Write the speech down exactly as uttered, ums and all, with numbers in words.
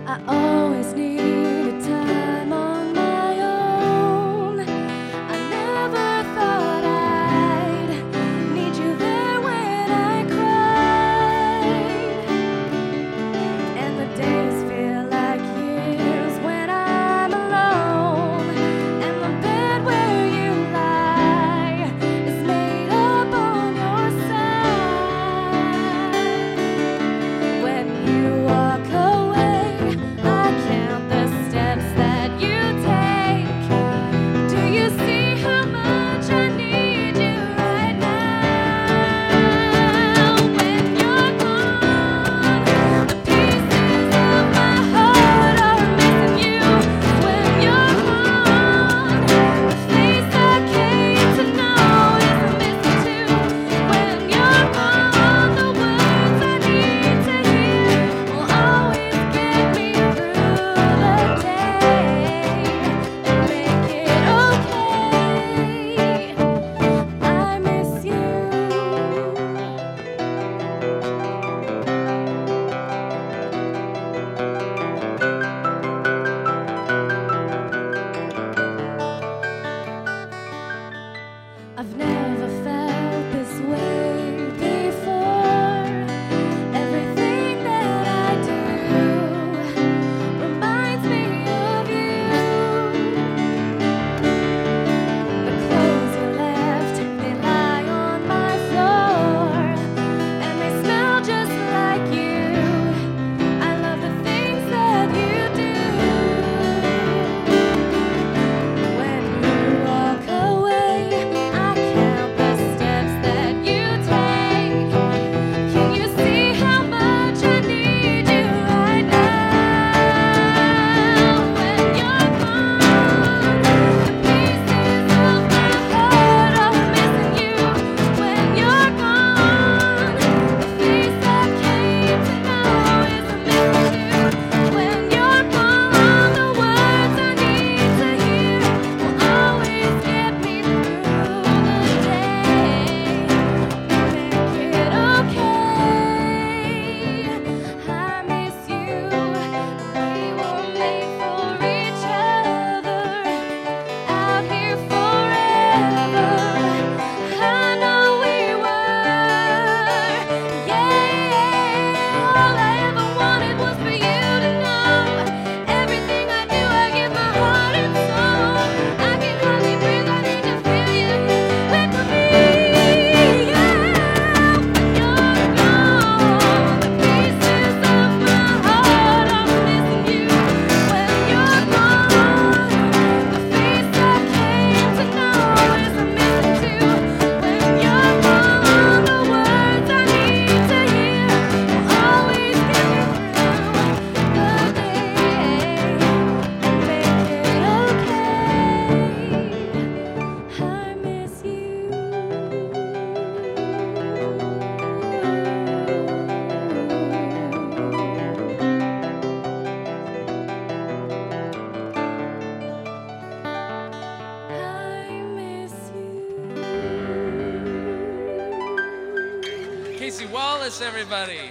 I always needed time on my own. I never thought I'd need you there when I cried. And the days feel like years when I'm alone. And the bed where you lie is made up on your side. When you walk away, I count the steps that you take. Do you see how much I need you right now? When you're gone, the pieces of my heart are missing you. When you're gone, the face I came to know is missing too. When you're gone, the words I need to hear will always get me through the day and make it okay. I miss you. I've never felt this way before. Everything that I do reminds me of you. The clothes you left, they lie on my floor, and they smell just like you. I love the things that you do. When you walk away, I count the steps that you take. Can you see how much I need you right now? When you're gone, the pieces of my heart are missing you. When you're gone, the face I came to know is missing too. When you're gone, the words I need to hear will always get me through the day and make it okay. I miss you. We were made for each other, out here forever. I know we were. Yeah, all I ever wanted was for you to know. Everything I do, I give my heart and soul. I can hardly breathe, I need to feel you here with me. Yeah, when you're gone, the pieces of my heart are missing you. When you're gone, the face I came to know is missing too. When you're gone, the words I need to hear will always get me through the day and make it okay. I miss you. I miss you. Casey Wallace, everybody.